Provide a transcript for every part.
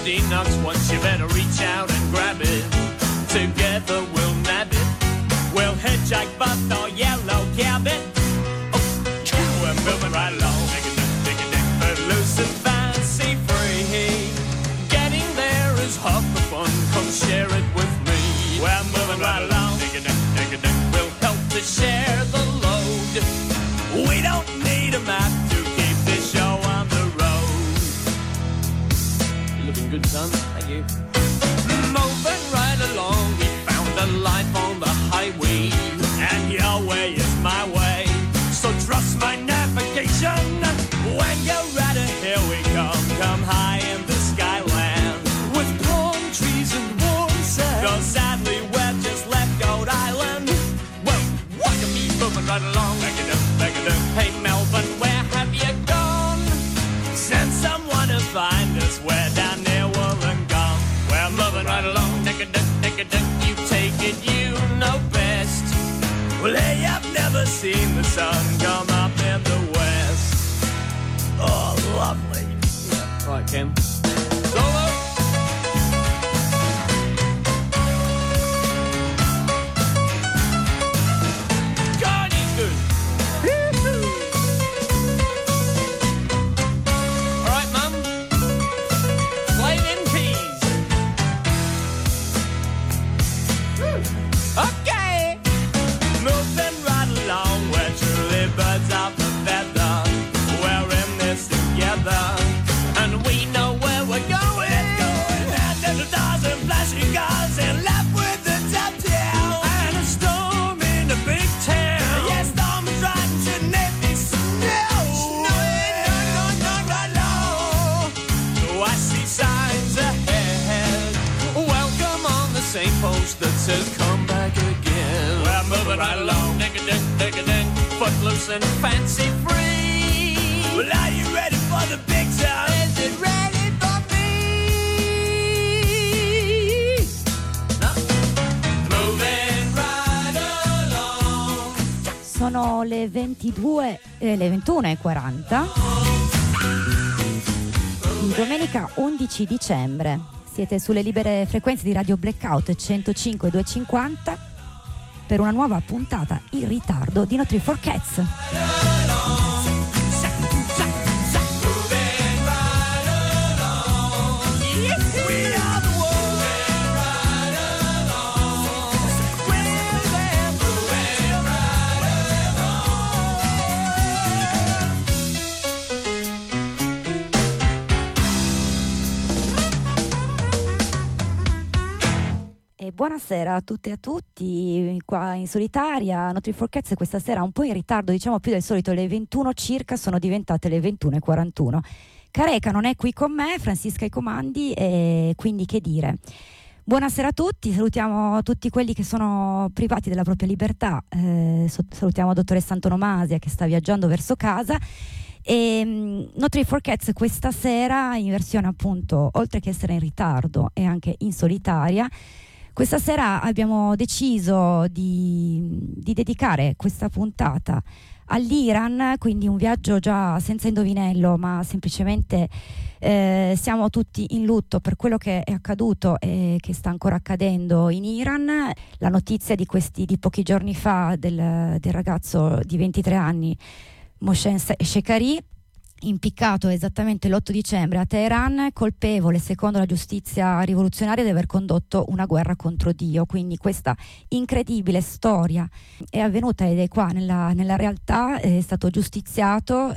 candy nuts once, you better reach out and grab it. Together we'll nab it. We'll hitchhike but the yellow cab it. Oh, we're moving right along. Take it down, but loose and fancy free. Getting there is half the fun. Come share it with me. We're moving right along. Take it down. We'll help to share the load. We don't need a map to keep this show on the road. You're looking good, son. Thank you. Moving right along, we found a life on the highway, and your way is my way, so trust my navigation. When you're ready, here we come high in the skyland, with palm trees and warm sand. Though sadly we've just left Goat Island. Well, what can be moving right along? Back it up. Hey Melvin, where have you gone? Send someone to find us, we're down near Wollongong. We're moving right along, take a duck, you take it, you know best. Well, hey, I've never seen the sun come up in the west. Oh, lovely. Yeah, right, Ken. Solo. God, he's good. All right, Mum. Play them keys. Okay. Moving right along, we're truly birds of a feather. We're in this together, and we know where we're going. And there's a dozen flashing cars and left with the top down. And a storm in a big town. Yeah, storm is riding to Navy snow. Snowing right low. So I see signs ahead. Welcome on the same post that says come back again. We're moving right along, dig-a-ding, footloose and fancy free. Well, are you ready for the big time? Is it ready for me? No. Moving right along. Sono le 22, le 21:40 di domenica 11 dicembre. Siete sulle libere frequenze di Radio Blackout 105 250 per una nuova puntata in ritardo di No 3 for Cats. Buonasera a tutte e a tutti, qua in solitaria. No 3 for Cats questa sera un po' in ritardo, diciamo più del solito, le 21 circa sono diventate le 21:41. Careca non è qui con me, Francisca ai comandi, e quindi che dire. Buonasera a tutti, salutiamo tutti quelli che sono privati della propria libertà, salutiamo dottoressa Antonomasia che sta viaggiando verso casa. E No 3 for Cats questa sera in versione appunto, oltre che essere in ritardo e anche in solitaria, questa sera abbiamo deciso di dedicare questa puntata all'Iran, quindi un viaggio già senza indovinello, ma semplicemente siamo tutti in lutto per quello che è accaduto e che sta ancora accadendo in Iran. La notizia di pochi giorni fa del ragazzo di 23 anni, Mohsen Shekari, impiccato esattamente l'8 dicembre a Teheran, colpevole secondo la giustizia rivoluzionaria di aver condotto una guerra contro Dio. Quindi questa incredibile storia è avvenuta ed è qua nella realtà, è stato giustiziato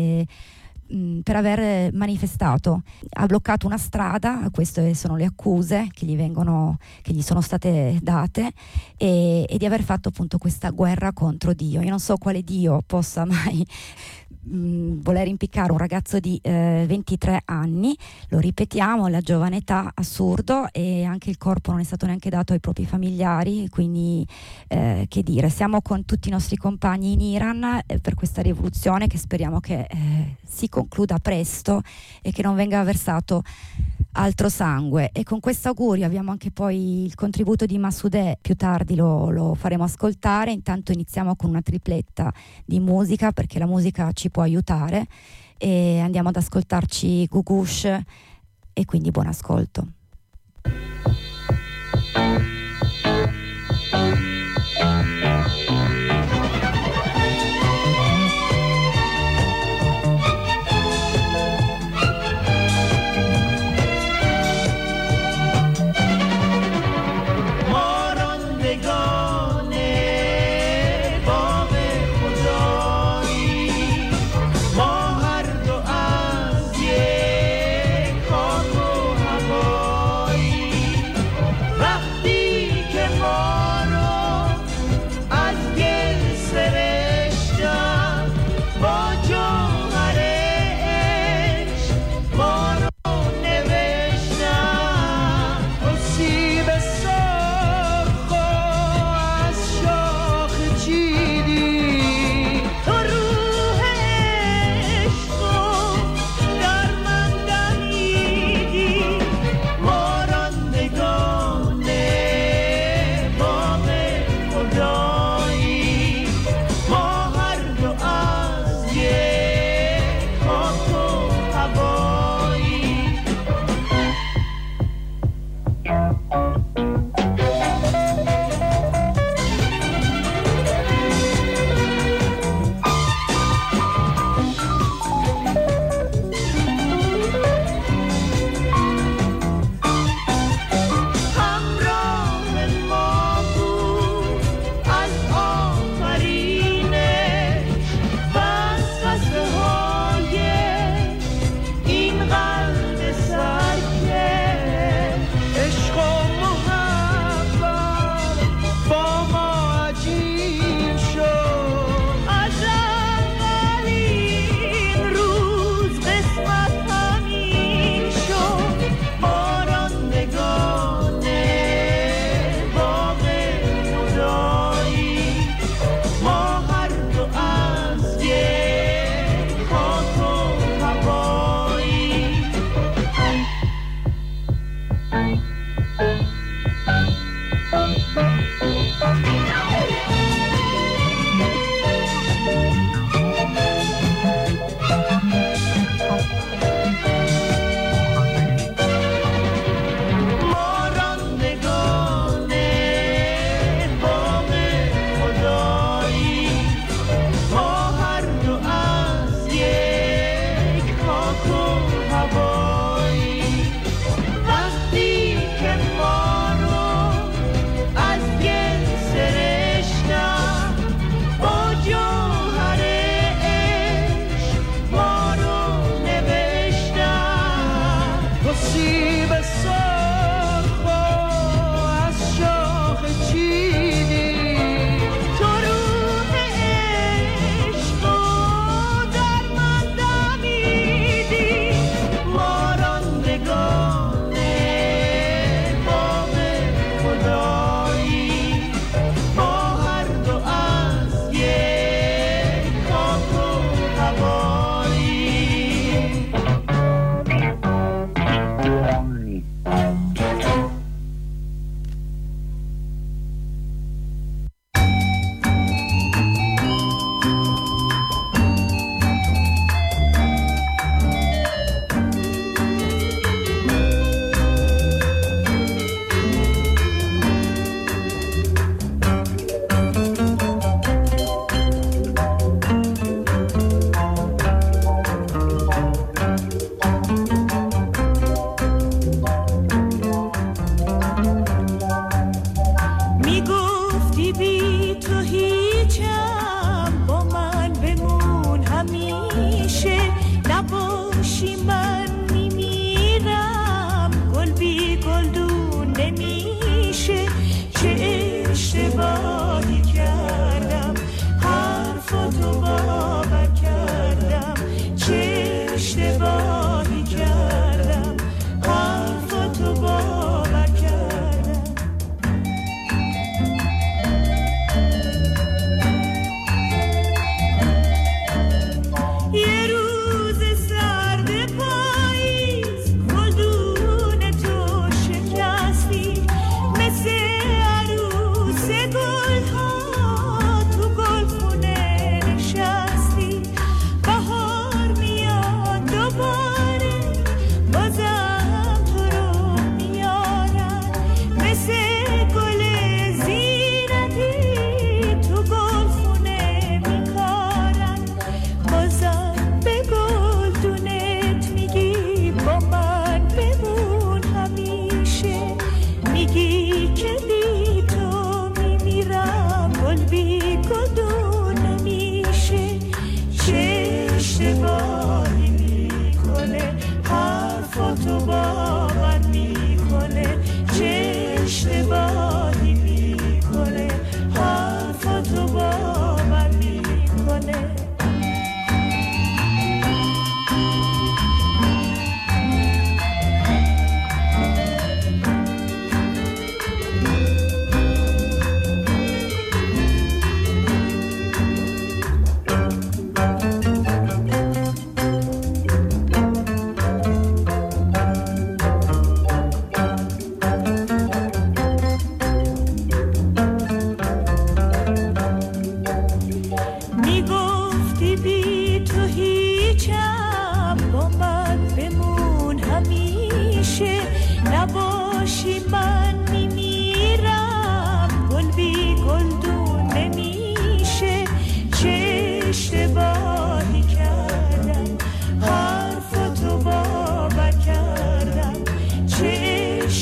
per aver manifestato, ha bloccato una strada, queste sono le accuse che gli sono state date, e di aver fatto appunto questa guerra contro Dio. Io non so quale Dio possa mai voler impiccare un ragazzo di 23 anni, lo ripetiamo, la giovane età, assurdo, e anche il corpo non è stato neanche dato ai propri familiari, quindi che dire, siamo con tutti i nostri compagni in Iran per questa rivoluzione che speriamo che si concluda presto e che non venga versato altro sangue. E con questo augurio abbiamo anche poi il contributo di Masudeh, più tardi lo faremo ascoltare. Intanto iniziamo con una tripletta di musica, perché la musica ci può aiutare, e andiamo ad ascoltarci Gugush e quindi buon ascolto.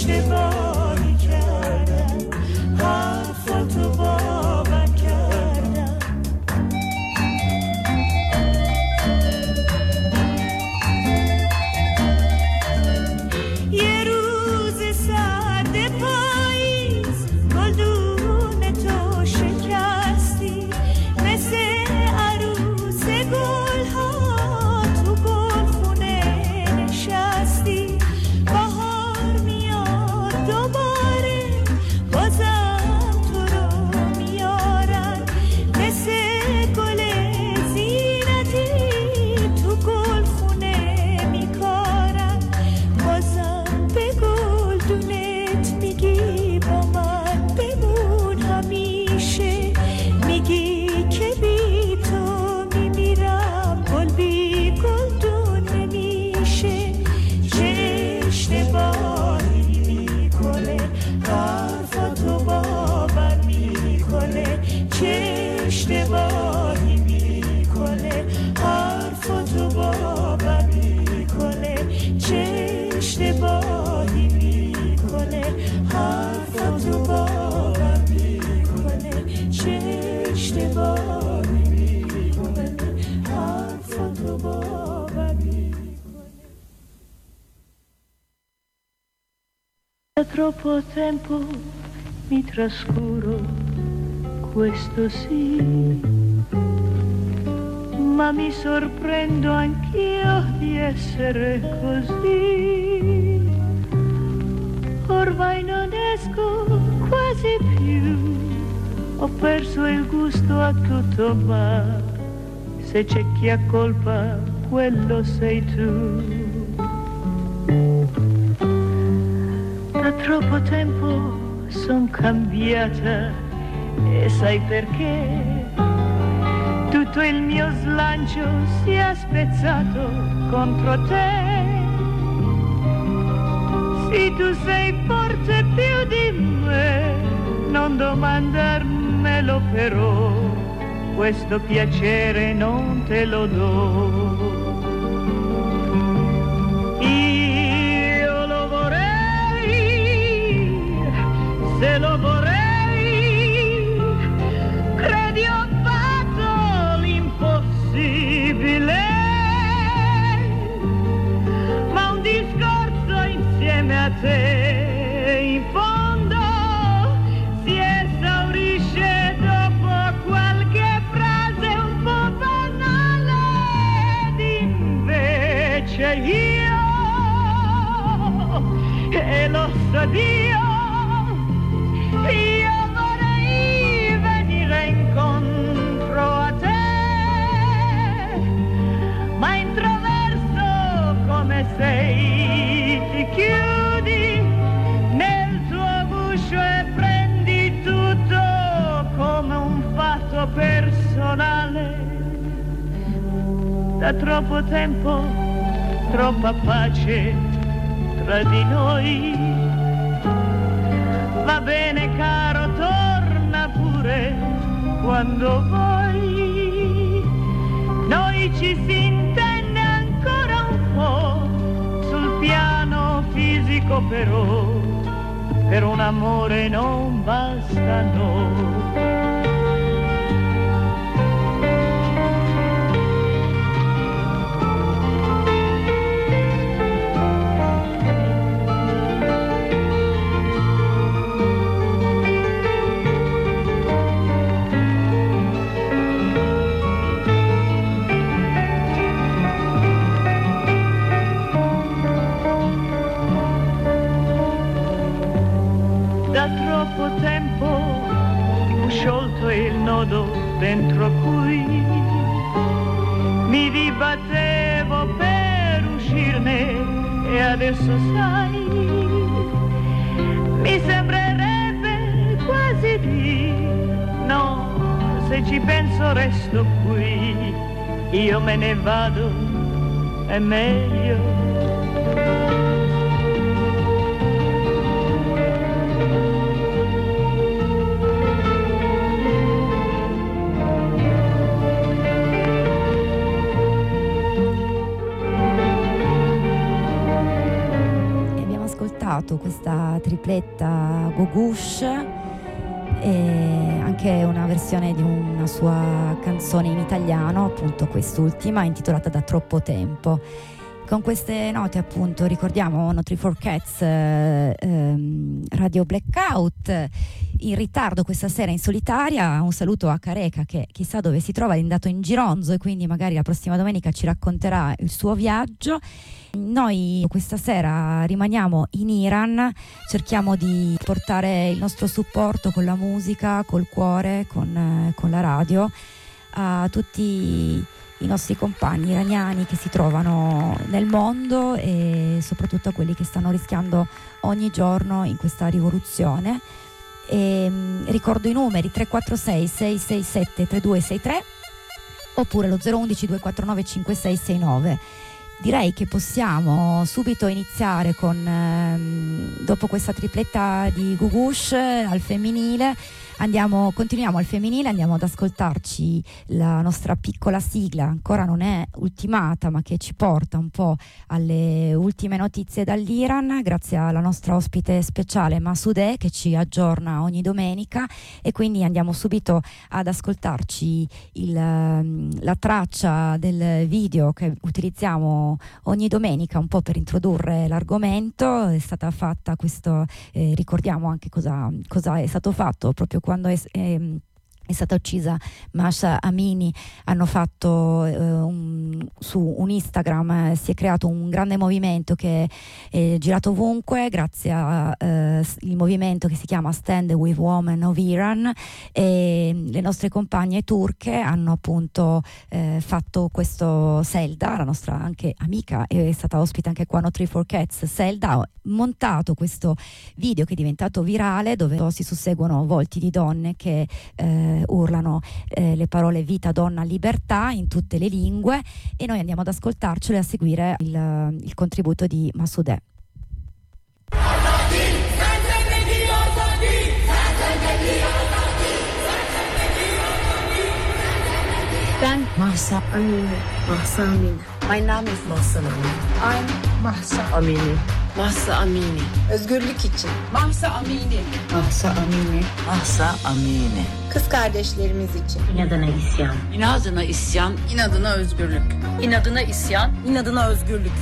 اشتباهی کردم حرفاتو باور کردم یه روز سرد پاییز گلدون تو شکستی مثل عروس گلها تو گلخونه نشستی بهار میاد دوباره بازم تو رو میارن مثل گل زینتی تو گلخونه میکارن بازم به گلدونت میگی با من بمون همیشه میگی که بی تو میمیرم گل بی گلدون نمیشه چه اشتباهی میکنه حرفاتو باور میکنه چه اشتباهی میکنه حرفاتو باور میکنه چه اشتباهی میکنه حرفاتو باور میکنه چه اشتباهی میکنه حرفاتو باور میکنه Da troppo tempo mi trascuro questo sì ma mi sorprendo anch'io di essere così ormai non esco quasi più ho perso il gusto a tutto ma se c'è chi ha colpa quello sei tu da troppo tempo son cambiata e sai perché tutto il mio slancio si è spezzato contro te sì tu sei forte più di me non domandarmelo però questo piacere non te lo do io lo vorrei se lo vorrei credi ho fatto l'impossibile ma un discorso insieme a te in fondo si esaurisce dopo qualche frase un po' banale ed invece io e lo so Dio io vorrei venire incontro a te ma introverso come sei ti chiudi nel tuo guscio e prendi tutto come un fatto personale da troppo tempo troppa pace tra di noi va bene caro torna pure quando vuoi noi ci si intende ancora un po' sul piano fisico però per un amore non basta no da troppo tempo ho sciolto il nodo dentro cui mi dibattevo per uscirne e adesso sai mi sembrerebbe quasi di no se ci penso resto qui io me ne vado è meglio questa tripletta Gogush e anche una versione di una sua canzone in italiano, appunto quest'ultima intitolata Da troppo tempo. Con queste note appunto ricordiamo No34 Cats, Radio Blackout, in ritardo questa sera in solitaria. Un saluto a Careca che chissà dove si trova, è andato in Gironzo e quindi magari la prossima domenica ci racconterà il suo viaggio. Noi questa sera rimaniamo in Iran, cerchiamo di portare il nostro supporto con la musica, col cuore, con la radio a tutti i nostri compagni iraniani che si trovano nel mondo e soprattutto a quelli che stanno rischiando ogni giorno in questa rivoluzione. E ricordo i numeri 346 667 3263 oppure lo 011 249 5669. Direi che possiamo subito iniziare con dopo questa tripletta di Gogush al femminile. Continuiamo al femminile, andiamo ad ascoltarci la nostra piccola sigla, ancora non è ultimata ma che ci porta un po' alle ultime notizie dall'Iran, grazie alla nostra ospite speciale Masoodeh che ci aggiorna ogni domenica, e quindi andiamo subito ad ascoltarci la traccia del video che utilizziamo ogni domenica un po' per introdurre l'argomento. È stata fatta ricordiamo anche cosa è stato fatto proprio quando è stata uccisa Mahsa Amini. Hanno fatto su un Instagram si è creato un grande movimento che è girato ovunque grazie al movimento che si chiama Stand with Women of Iran, e le nostre compagne turche hanno appunto fatto questo. Selda, la nostra anche amica, è stata ospite anche qua No34 Cats. Selda ha montato questo video che è diventato virale, dove si susseguono volti di donne che urlano le parole vita, donna, libertà in tutte le lingue, e noi andiamo ad ascoltarcele, a seguire il contributo di Masoodeh. Mahsa Amini. Mahsa Amini. My name is Mahsa Amini. I'm Mahsa Amini. Mahsa Amini. Özgürlük için. Mahsa Amini. Mahsa Amini. Mahsa Amini. Kız kardeşlerimiz için. İnadına isyan. İnadına isyan. İnadına özgürlük. İnadına isyan. İnadına özgürlük.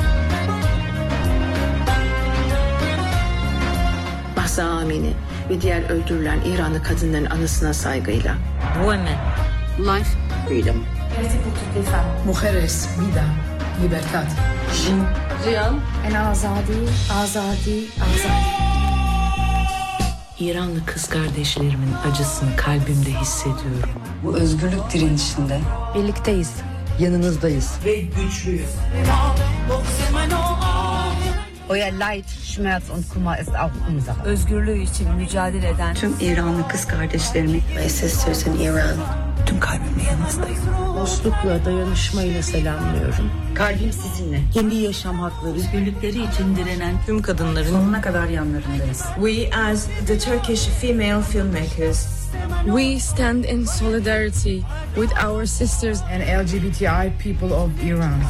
Mahsa Amini ve diğer öldürülen İranlı kadınların anısına saygıyla. Women. Life. Freedom. Mujeres, vida, libertad. Ziyan. En azadi, azadi, azadi. İranlı kız kardeşlerimin acısını kalbimde hissediyorum. Bu özgürlük direnişinde birlikteyiz, yanınızdayız ve güçlüyüz. Euer Leid, Schmerz und Kummer ist auch unser. Özgürlüğü için mücadele eden tüm İranlı kız kardeşlerimi, my sisters in Iran, tüm kalbimle yanınızdayım. Dostlukla, dayanışmayla selamlıyorum. Kalbim sizinle. Kendi yaşam hakları, özgürlükleri için direnen tüm kadınların sonuna kadar yanlarındayız. We as the Turkish female filmmakers, we stand in solidarity with our sisters and LGBTI people of Iran.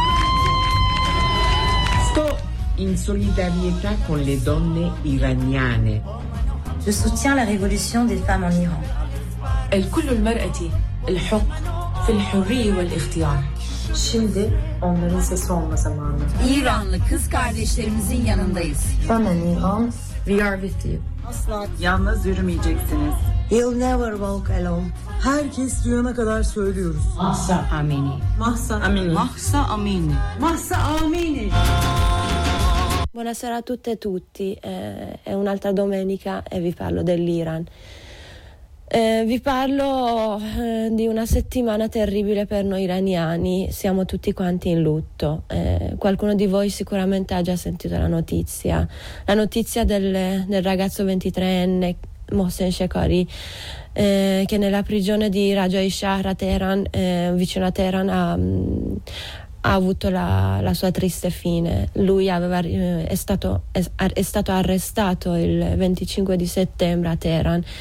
Sto in solidarietà con le donne iraniane. Je soutiens la révolution des femmes en Iran. الكل المرأة الحق في الحرية والاختيار. Şimdi onların sesi olma zamanı. İranlı kız kardeşlerimizin yanındayız. Women in Iran, we are with you. Asla yalnız yürümeyeceksiniz. You'll never walk alone. Herkes duyana kadar söylüyoruz. Mahsa Amini. Mahsa Amini. Mahsa Amini. Mahsa Amini. Buonasera a tutte e tutti, è un'altra domenica e vi parlo dell'Iran. Vi parlo di una settimana terribile per noi iraniani, siamo tutti quanti in lutto. Qualcuno di voi sicuramente ha già sentito la notizia del ragazzo 23enne Mohsen Shekari, che nella prigione di Rajai Shahr a Teheran, vicino a Teheran, ha avuto la sua triste fine. Lui è stato arrestato il 25 di settembre a Teheran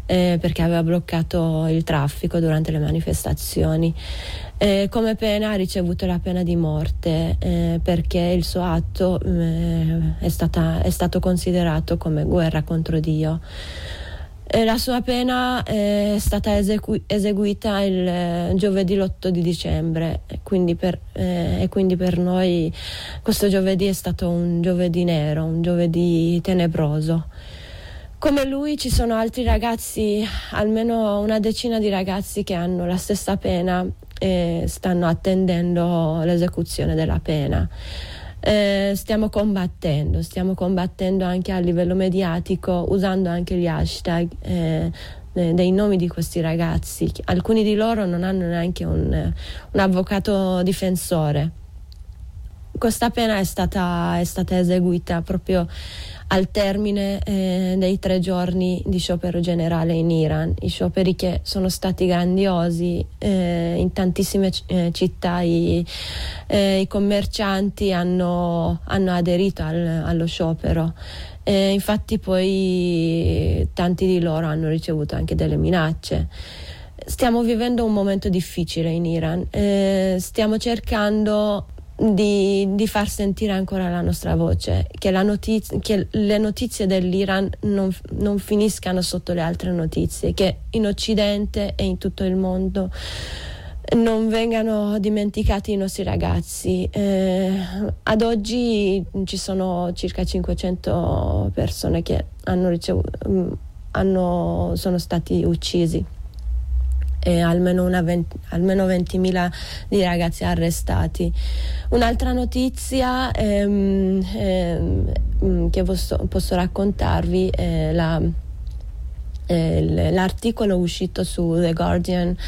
perché aveva bloccato il traffico durante le manifestazioni. Come pena ha ricevuto la pena di morte perché il suo atto è stato considerato come guerra contro Dio. La sua pena è stata eseguita il giovedì l'8 di dicembre e quindi per noi questo giovedì è stato un giovedì nero, un giovedì tenebroso. Come lui ci sono altri ragazzi, almeno una decina di ragazzi che hanno la stessa pena e stanno attendendo l'esecuzione della pena. Stiamo combattendo anche a livello mediatico, usando anche gli hashtag dei nomi di questi ragazzi. Alcuni di loro non hanno neanche un avvocato difensore. Questa pena è stata eseguita proprio al termine dei 3 giorni di sciopero generale in Iran, i scioperi che sono stati grandiosi. In tantissime città i commercianti hanno aderito allo sciopero. Infatti poi tanti di loro hanno ricevuto anche delle minacce. Stiamo vivendo un momento difficile in Iran, stiamo cercando di far sentire ancora la nostra voce, che le notizie dell'Iran non finiscano sotto le altre notizie, che in Occidente e in tutto il mondo non vengano dimenticati i nostri ragazzi. Ad oggi ci sono circa 500 persone che sono stati uccisi e almeno 20.000 di ragazzi arrestati. Un'altra notizia che posso raccontarvi è l'articolo uscito su The Guardian.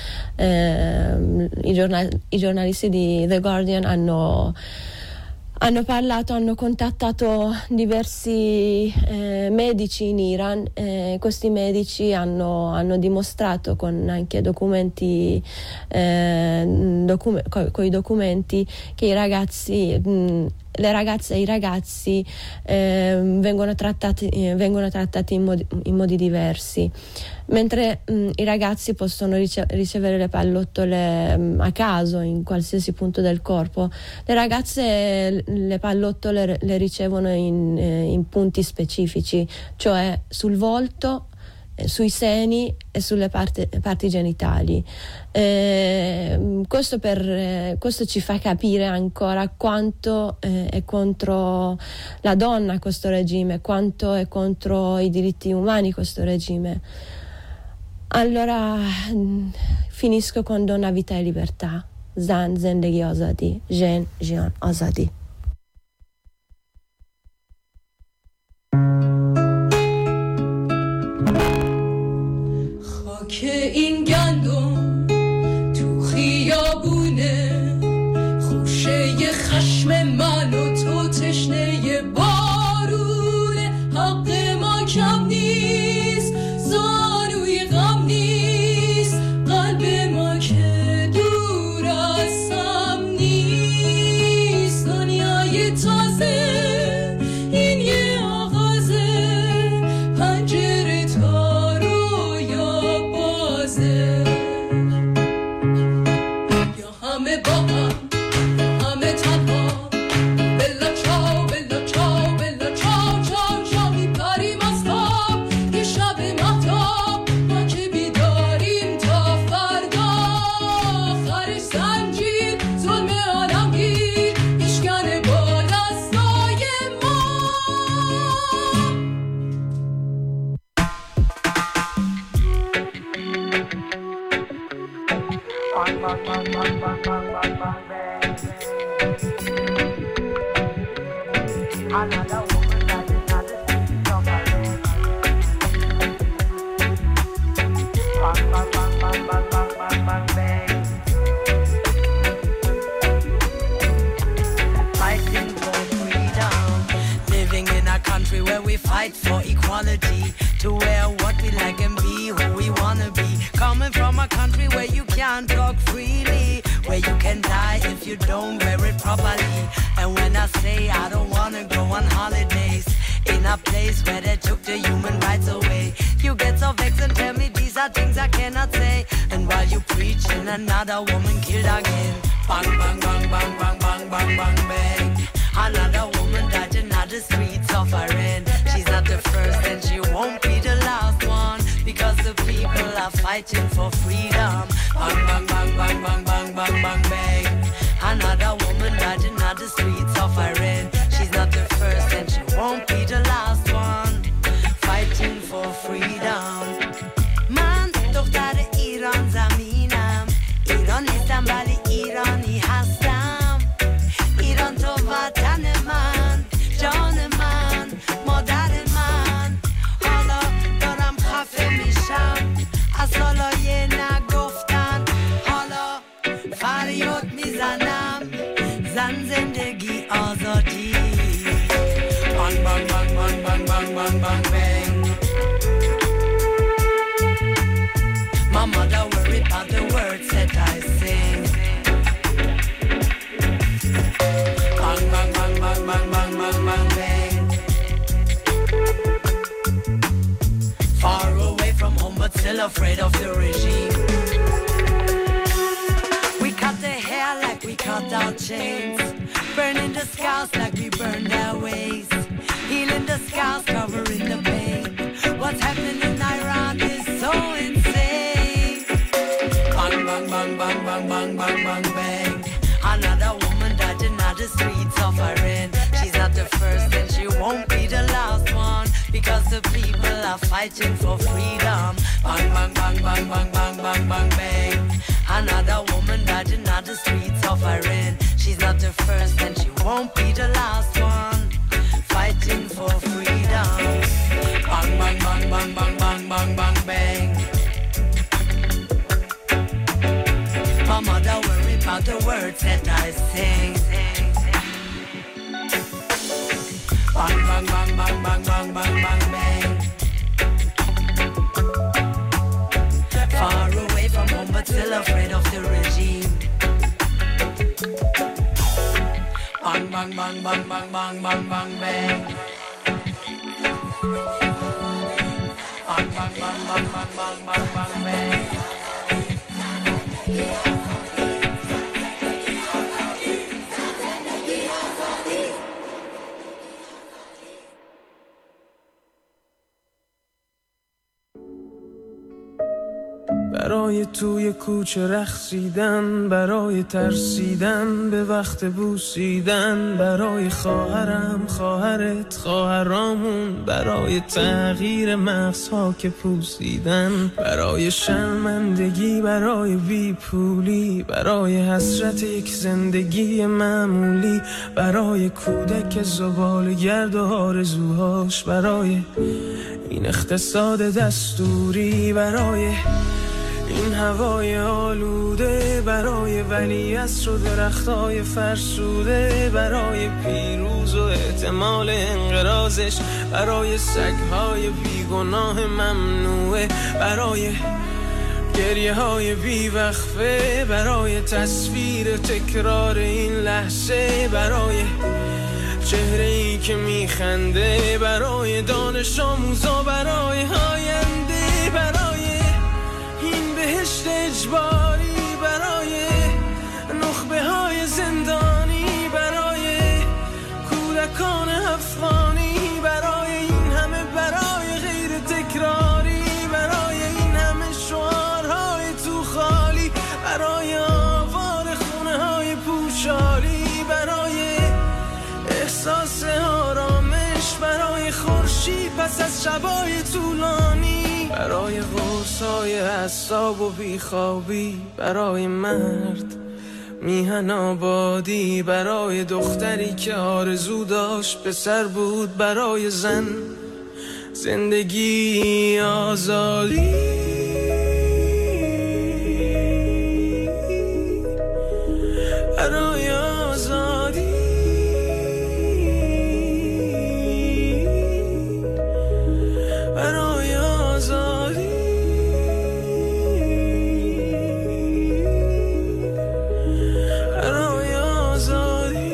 I giornalisti di The Guardian hanno contattato diversi medici in Iran. Questi medici hanno dimostrato con anche documenti, coi documenti, che i ragazzi, le ragazze e i ragazzi vengono trattati in modi diversi. Mentre i ragazzi possono ricevere le pallottole a caso in qualsiasi punto del corpo, le ragazze le pallottole le ricevono in punti specifici, cioè sul volto, sui seni e sulle parti genitali. Questo ci fa capire ancora quanto è contro la donna questo regime, quanto è contro i diritti umani questo regime. Allora finisco con Donna, vita e libertà. Zan, zendegi azadi, jen, jian, azadi. خاک این گندم تو خیابونه، خوشه خشم من و تو تشنه بارونه. حق ما کم نیست، زانوی غم نیست، قلب ما که دور از هم نیست. دنیای تازه این یه آغازه، پنجره تا رویا بازه. یا همه با هم، همه تنها، بلا چاو بلا چاو بلا چاو چاو چاو میپریم از خواب یه شب مهتاب. ما که بیداریم تا فردا، آخرش زنجیر ظلم عالمگیر میشکنه با دستای ما. Fighting for freedom, living in a country where we fight for equality, to wear what we like and be who we wanna be. Coming from a country where you can't talk freely, where you can die if you don't wear it properly. And when I say I don't wanna go on holidays in a place where they took the human rights away, you get so vexed and tell me are things I cannot say. And while you preaching, another woman killed again. Bang, bang, bang, bang, bang, bang, bang, bang, bang. Another woman died in the streets of Iran. She's not the first and she won't be the last one, because the people are fighting for freedom. Bang, bang, bang, bang, bang, bang, bang, bang, bang. Another woman died in the streets of Iran. She's not the first and she won't be the last one, fighting for freedom. من دختر ایران زمینم، ایرانیستم ولی ایرانی هستم. ایران تو وطن من، جان من، مادر من. حالا دارم خفه میشم از حالای نگفتن. حالا فریاد میزنم، زن زندگی آزادی. بانگ بانگ بانگ بانگ بانگ بانگ بانگ بانگ بانگ. My mother worried about the words that I sing. Bang bang bang bang bang bang bang bang bang. Far away from home but still afraid of the regime. We cut their hair like we cut our chains, burning the scars like we burned their ways, healing the scars, covering the pain. What's happening in Iran is so insane. Bang bang bang bang bang bang bang bang bang. Another woman died in the streets of Iran. She's not the first and she won't be the last one, because the people are fighting for freedom. Bang bang bang bang bang bang bang bang bang. Another woman died in the streets of Iran. She's not the first and she won't be the last one, fighting for freedom. Bang bang bang bang bang bang bang bang bang. My mother worried about the words that I sing. Bang bang bang bang bang bang bang bang bang. Far away from home but still afraid of the regime. Bang bang bang bang bang bang bang bang bang. Bang bang bang bang bang bang bang bang bang. برای توی کوچه رقصیدن، برای ترسیدن به وقت بوسیدن، برای خواهرم، خواهرت، خواهرامون، برای تغییر مغزها که پوسیدن، برای شرمندگی، برای بیپولی، برای حسرت یک زندگی معمولی، برای کودک زباله‌گرد و آرزوهاش، برای این اقتصاد دستوری، برای این هوای آلوده، برای ولیعصر و درختای فرسوده، برای پیروز و احتمال انقراضش، برای سگهای بیگناه ممنوعه، برای گریه های بیوقفه، برای تصویر تکرار این لحظه، برای چهره ای که میخنده، برای دانش آموزا، برای آینده، برای این بهشت اجباری، برای نخبه های زندانی، برای کودکان افغانی، برای این همه برای غیر تکراری، برای این همه شعارهای تو خالی، برای آوار خونه های پوشالی، برای احساس آرامش، برای خورشید پس از شبای طولانی، برای قرصای اعصاب و بیخوابی، برای مرد میهن آبادی، برای دختری که آرزو داشت پسر بود، برای زن زندگی آزادی، برای آزادی، برای آزادی، برای آزادی.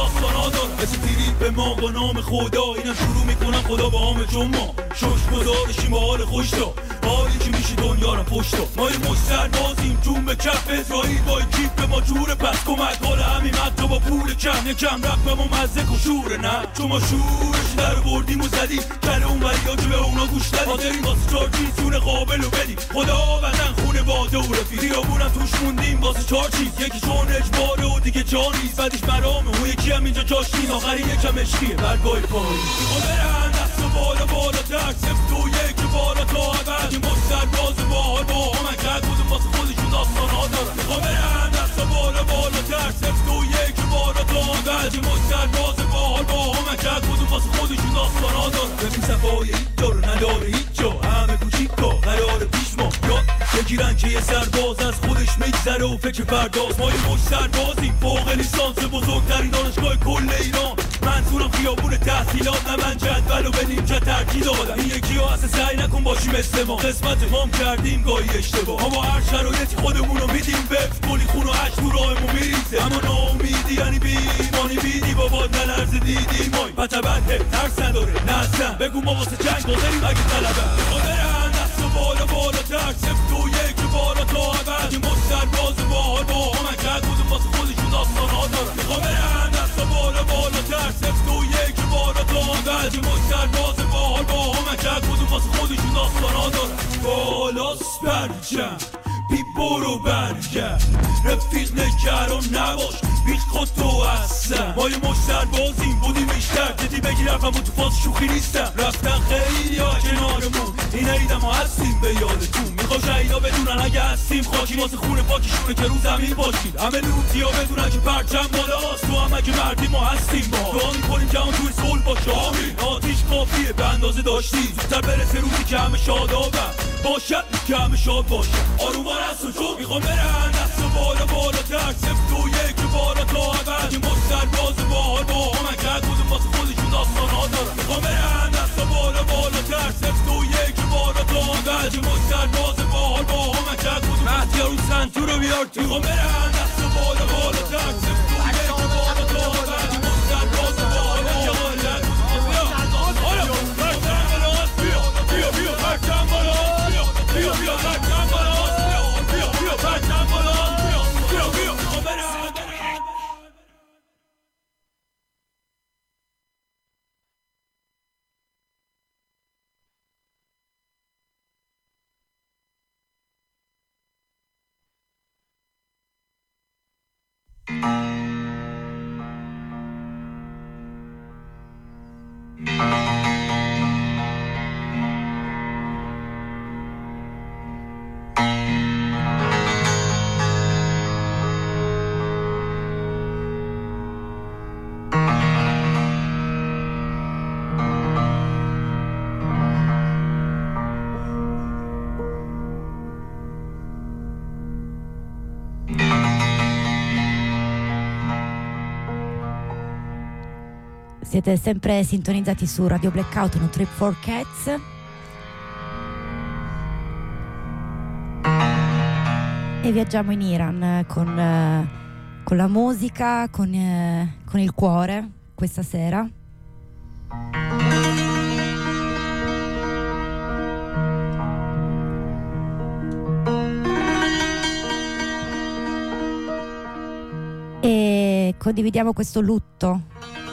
داستانا دارم مثل تیرید به ما با نام خدا اینم شروع میکنم خدا با همه چون ما شش گذارشیم با حال خوش دا حالی که میشه دنیا رو پشت دا ما یه مشتر بازیم جون به کف اسرائیل با این کیف به ما جوره پس کمک حال همین مدتا با پول کم یکم رفت و مزه و شوره نه چون ما شورش در بردیم و زدیم کله اون وریا که به اونا گوش ندیم حاضرین واسه چار چیز جون قابل و بدیم خدا وطن خونه باده و رفیق خیابونم توش موندیم واسه چار چیز یکی چون اجباره و دیگه جا نیست بعدش برامه اون یکی هم اینجا جاش نیست آخری یکم عشقیه برگاه پایی میخوا برن دست و بالا در سفت و یک بالا تا عبد این مشتر باز باحال با همه کرد بودم واسه خودشون داستان ها دارن میخوا برن دست و بالا در سفت و یک بالا تا عبد این مشتر باز باحال با همه کرد بودم واسه خودشون داستان ها دارن ببین صفای هیچ جا رو نداره هیچ جا همه کوچیکا قرار پیش ما یاد بگیرن که یه سرباز از خودش میگذره و فکر فرداست ما یه مشتر بازیم فوق لیسانس بزرگترین دانشگاه کل ایران منظورم خیابون تحصیلات نه من جدول و به نیمچه ترکیب دادم این یکی ها اصلا سعی نکن باشی مثل ما قسمت مام کردیم گاهی اشتباه ما با هر شرایطی خودمون رو میدیم وفت کلی خون و عشق تو راهمون میریزه اما ناامیدی یعنی بیمانی بیدی بابا نلرز دیدی مای پتبنده ترس نداره نزدن بگو ما واسه جنگ حاضریم اگه طلبه خودرن دست و بالا ترس سفت و یک بالا تا عبد این مشتر باز باحال با همه کرد بودم واسه خودشون داستان ها دارن خودرن دست و بالا ترس سفت و یک بالا تا عبد این مشتر باز باحال با همه کرد بودم واسه خودشون داستان ها دارن بالاست برجم بی برو برگرد رفیق نگران نباش بیخ خود تو هستم ما یه مشتر بازیم بودیم بیشتر جدی بگیر حرفم تو فاز شوخی نیستم رفتن خیلی ها کنارمون این عیدم ها هستیم به یادتون میخوا شهیدا بدونن اگه هستیم خاکی واسه خونه پاکیشونه که رو زمین باشید همه لوتی ها بدونن که پرچم بالاست تو هم اگه مردی ما هستیم با دعا میکنیم که همون توی صلح باشه آمین آتیش کافیه به اندازه داشتی زودتر برسه روزی که همه شادابم باشد که همه شاد باشه آرومان هست و چون میخوام برن دست و بالا تر سفت و یک بالا تا عبد این مشتر باز باحال با همه کرد بودم واسه خودشون داستان ها دارن میخوام برن دست و بالا تر سفت و یک بالا تا عبد این مشتر باز باحال با همه کرد بودم مهدیا رو سنتور رو بیار تو میخوام برن دست و بالا تر سفت و یک بالا تا عبد این مشتر باز باحال با همه کرد Siete sempre sintonizzati su Radio Blackout, uno Trip for Cats. E viaggiamo in Iran con la musica, con il cuore questa sera. E condividiamo questo lutto.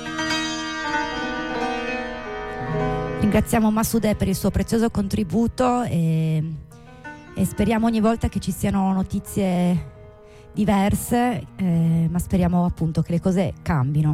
Ringraziamo Masudeh per il suo prezioso contributo e speriamo ogni volta che ci siano notizie diverse, ma speriamo appunto che le cose cambino.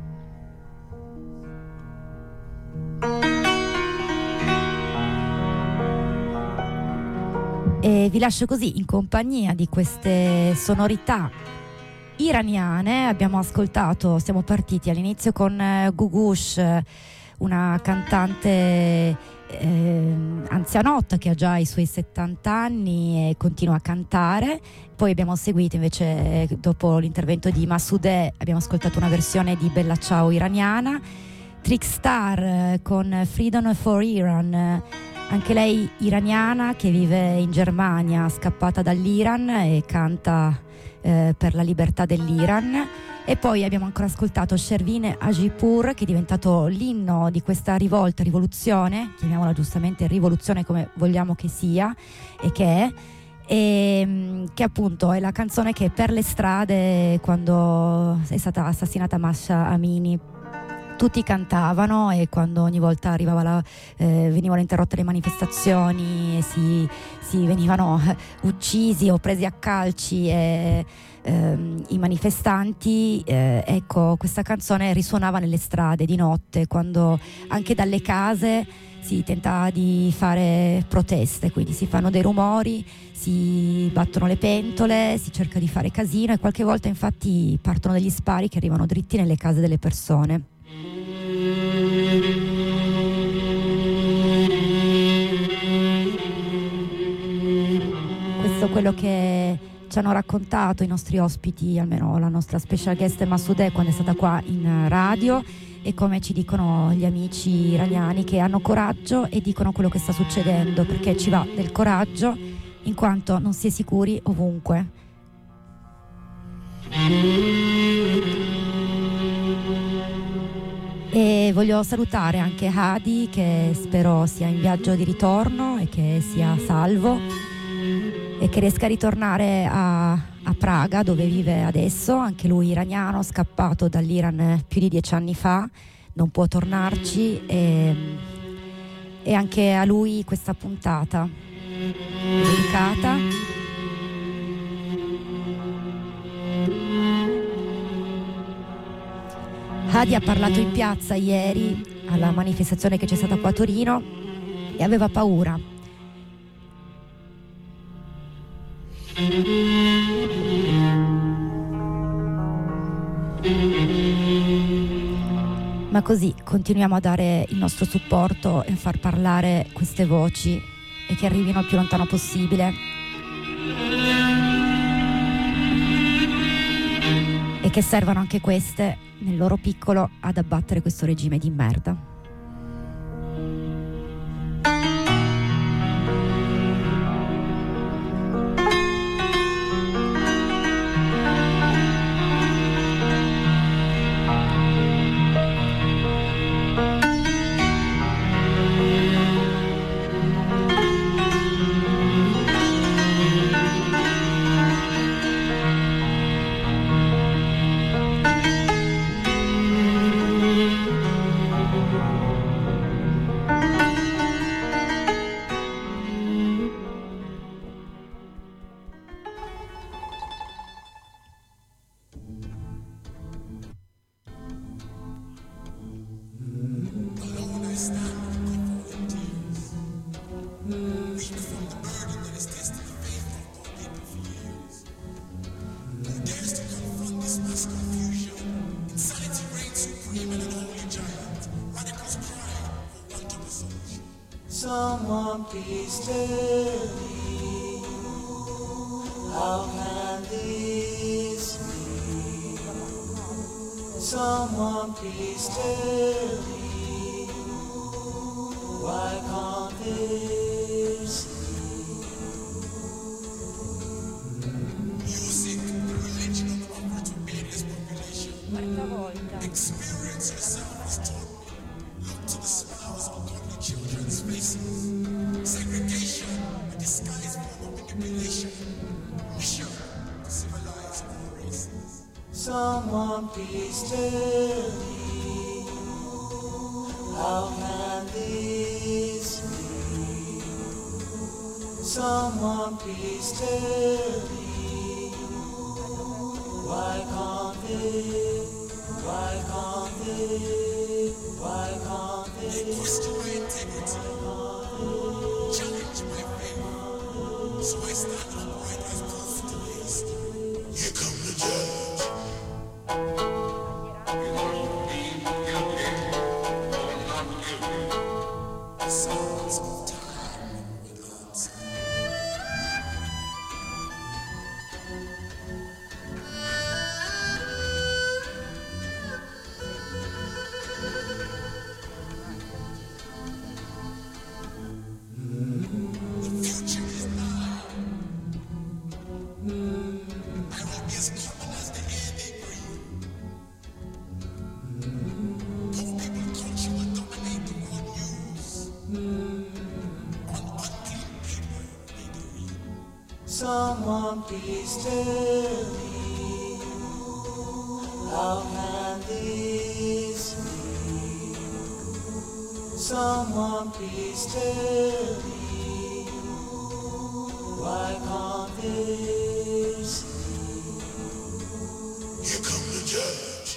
E vi lascio così in compagnia di queste sonorità iraniane. Abbiamo ascoltato, siamo partiti all'inizio con Gugush, una cantante anzianotta che ha già i suoi 70 anni e continua a cantare. Poi abbiamo seguito invece, dopo l'intervento di Masudeh, abbiamo ascoltato una versione di Bella Ciao iraniana. Trickstar con Freedom for Iran, anche lei iraniana che vive in Germania, scappata dall'Iran e canta per la libertà dell'Iran. E poi abbiamo ancora ascoltato Shervin Hajipur, che è diventato l'inno di questa rivoluzione, chiamiamola giustamente rivoluzione come vogliamo che sia e che è, e che appunto è la canzone che per le strade, quando è stata assassinata Mahsa Amini, tutti cantavano, e quando ogni volta venivano interrotte le manifestazioni e si venivano uccisi o presi a calci i manifestanti, ecco, questa canzone risuonava nelle strade di notte, quando anche dalle case si tenta di fare proteste, quindi si fanno dei rumori, si battono le pentole, si cerca di fare casino, e qualche volta infatti partono degli spari che arrivano dritti nelle case delle persone. Questo è quello che ci hanno raccontato i nostri ospiti, almeno la nostra special guest Masudeh quando è stata qua in radio, e come ci dicono gli amici iraniani, che hanno coraggio e dicono quello che sta succedendo, perché ci va del coraggio in quanto non si è sicuri ovunque. E voglio salutare anche Hadi, che spero sia in viaggio di ritorno e che sia salvo e che riesca a ritornare a Praga, dove vive adesso, anche lui iraniano, scappato dall'Iran più di 10 anni fa, non può tornarci, e anche a lui questa puntata dedicata. Hadi ha parlato in piazza ieri alla manifestazione che c'è stata qua a Torino e aveva paura. Ma così continuiamo a dare il nostro supporto e a far parlare queste voci, e che arrivino il più lontano possibile, e che servano anche queste nel loro piccolo ad abbattere questo regime di merda. Someone please tell me, how can this be? Someone please tell me, why can't this be? Music, religion, and the offer to various population. Experience yourself is taught me. Look to the smiles of godly children's faces. Segregation, a disguised form of manipulation. Mission to civilize all races. Someone please tell me, how can this be? Someone please tell me, why can't they, why can't they, why can't they? Question my integrity, challenge my faith, so I stand upright as proof to this. Here come the judge. Sounds of time with answer. The future is now. I will be as common as the air they breathe. Someone please tell me, how can this be? Someone please tell me, why can't this be? Here come the judge.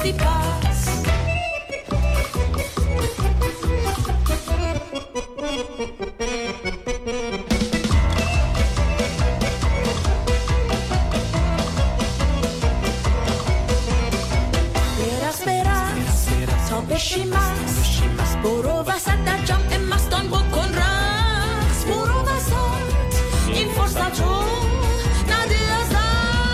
s'y passe. بشیمست برو وسط در جمع مستان بکن رقص برو وسط این فرصت رو نده از دست.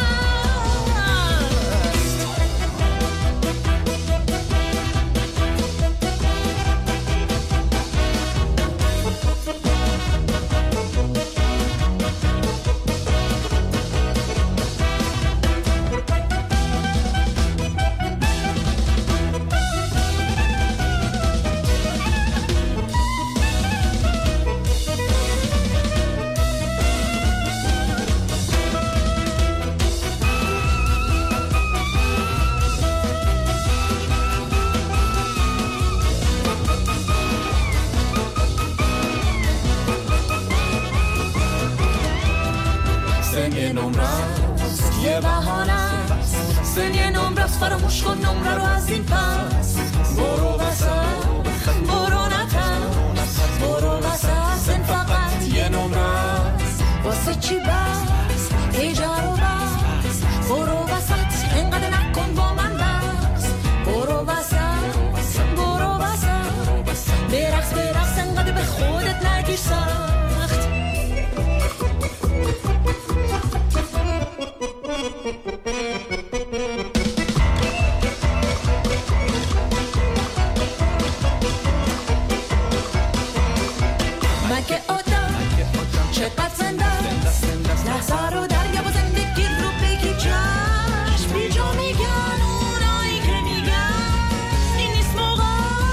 یه بهانه است سن یه نمره است فراموش کن نمره رو از این پس برو وسط برو نترس برو وسط سن فقط یه نمره است واسه چی بس ایجا رو بس برو وسط اینقدر نکن با من بس برو وسط برو وسط برقص اینقدر به خودت نگیر سخت. مگه آدم چقدر زنده است لحظه رو دریا با زندگی رو بگی جشن بی جا میگن اونایی که میگن این نیست موقع.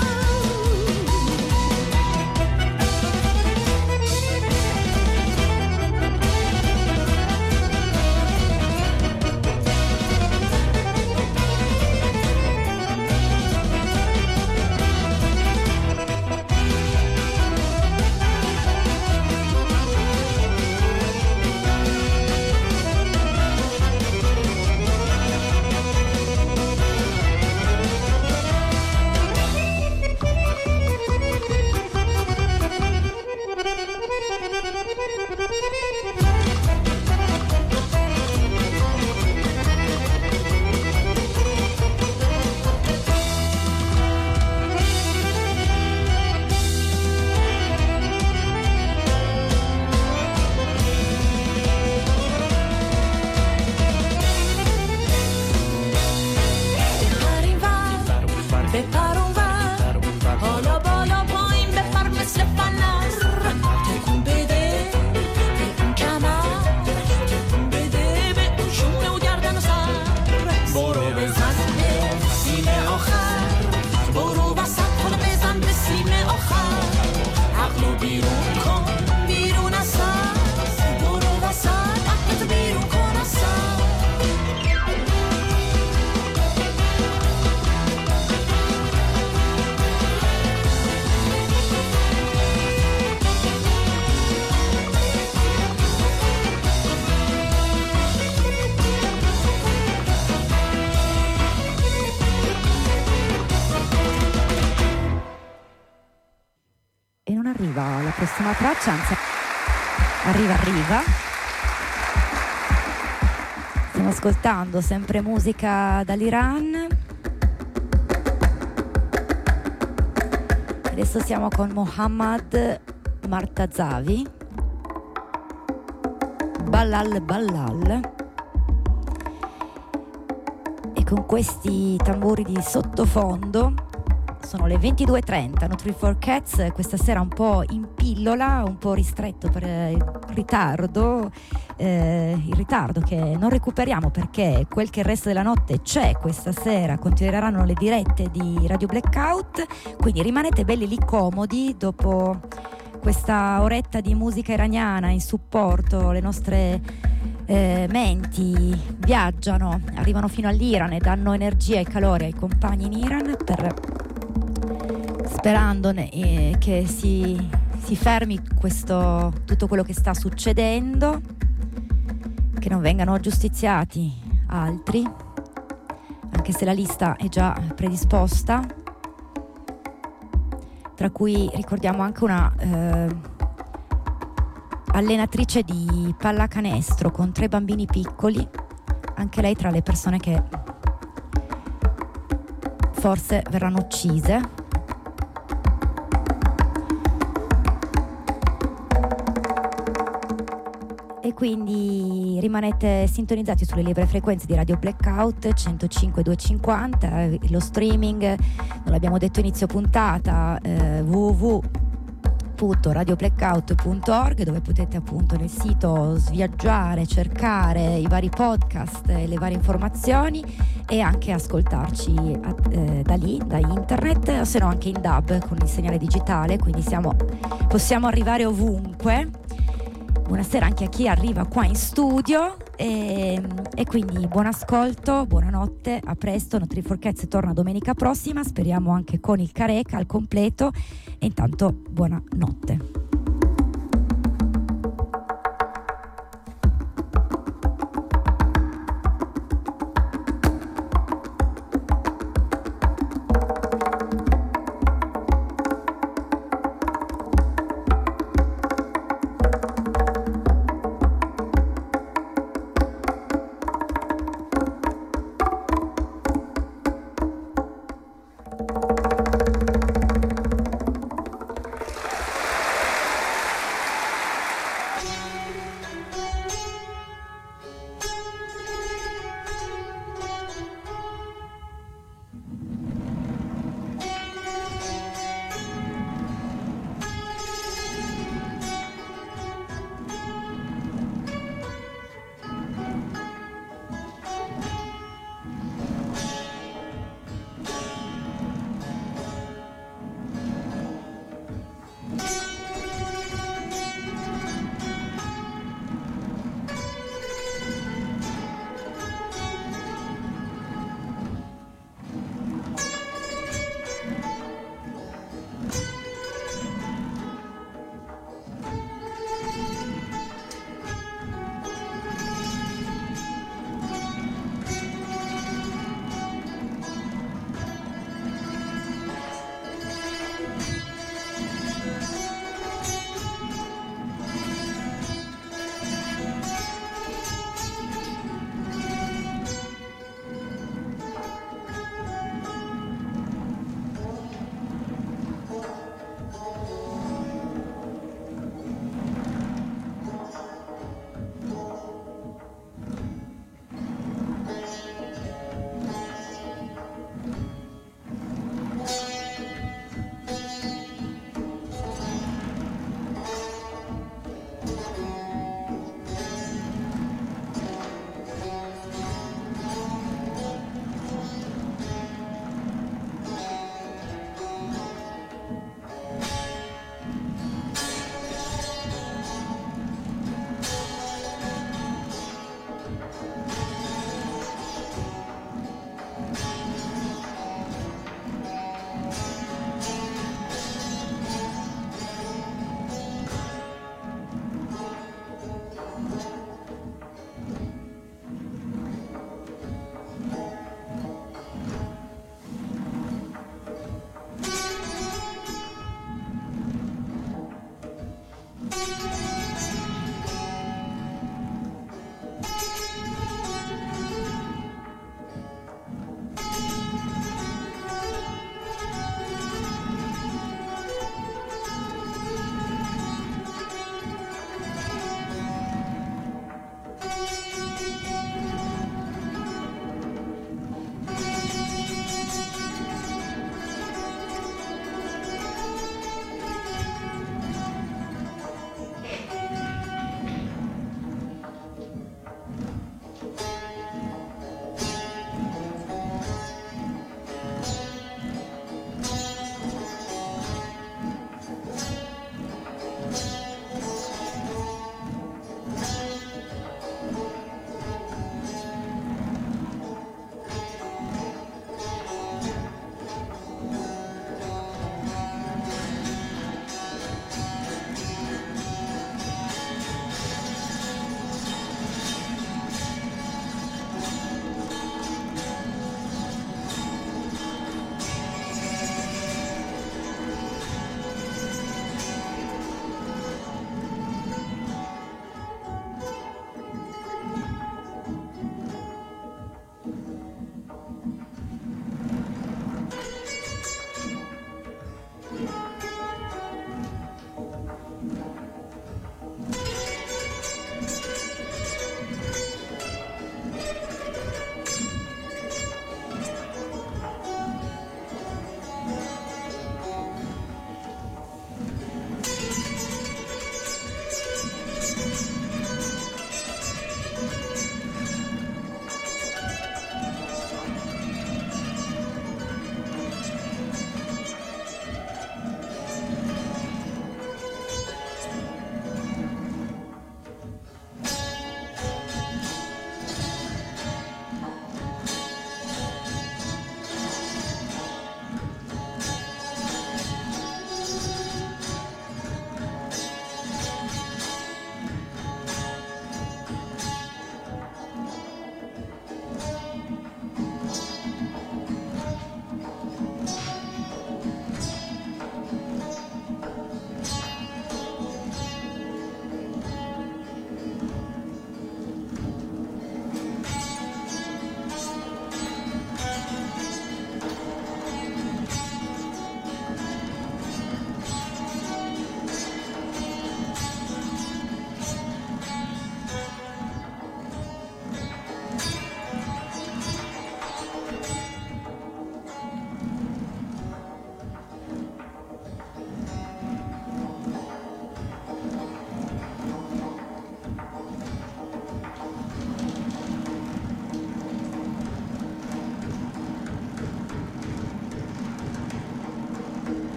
La prossima traccia, anzi, arriva. Stiamo ascoltando sempre musica dall'Iran. Adesso siamo con Mohammad Martazavi, Ballal. E con questi tamburi di sottofondo. Sono le 22:30, Not Free for Cats, questa sera un po' in pillola, un po' ristretto per il ritardo che non recuperiamo perché quel che il resto della notte c'è questa sera, continueranno le dirette di Radio Blackout, quindi rimanete belli lì comodi dopo questa oretta di musica iraniana in supporto, le nostre menti viaggiano, arrivano fino all'Iran e danno energia e calore ai compagni in Iran sperando che si fermi tutto quello che sta succedendo, che non vengano giustiziati altri, anche se la lista è già predisposta, tra cui ricordiamo anche una allenatrice di pallacanestro con 3 bambini piccoli, anche lei tra le persone che forse verranno uccise. E quindi rimanete sintonizzati sulle libere frequenze di Radio Blackout 105 250, lo streaming, non l'abbiamo detto inizio puntata, www.radioblackout.org, dove potete appunto nel sito sviaggiare, cercare i vari podcast e le varie informazioni e anche ascoltarci da lì, da internet, o se no anche in DAB con il segnale digitale, quindi possiamo arrivare ovunque. Buonasera anche a chi arriva qua in studio e quindi buon ascolto, buonanotte, a presto. Nutri4Cats torna domenica prossima, speriamo anche con il Careca al completo, e intanto buonanotte.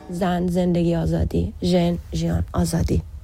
زن زندگی آزادی، ژن ژیان آزادی.